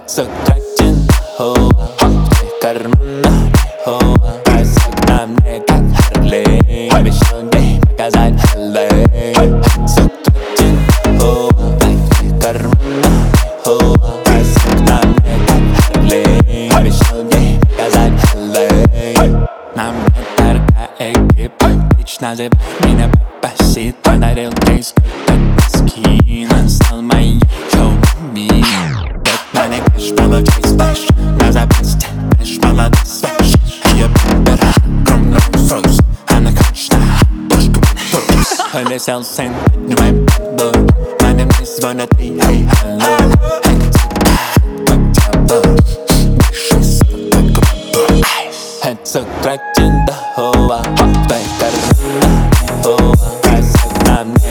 Sokratin hoa karmana hoa Kasaknam nekat harle Mishonde makazan halle Sokratin hoa karmana hoa Kasaknam nekat harle Mishonde makazan halle Nam netar ka ekip Hiç nazib mine basit Panaril case Miskinan salmayı çoğumi Bana kaşmalı kesbaş Naza beste Kaşmalı desbaş Hiye bera Krumlar sos Hana kaçta Başka sos Öyle sel sen Nüme bu Benim izbana değil Hey hello Hey Bakta Bir şey Bakta Hey Sokratin da hova Bay karmana hova Kasaknam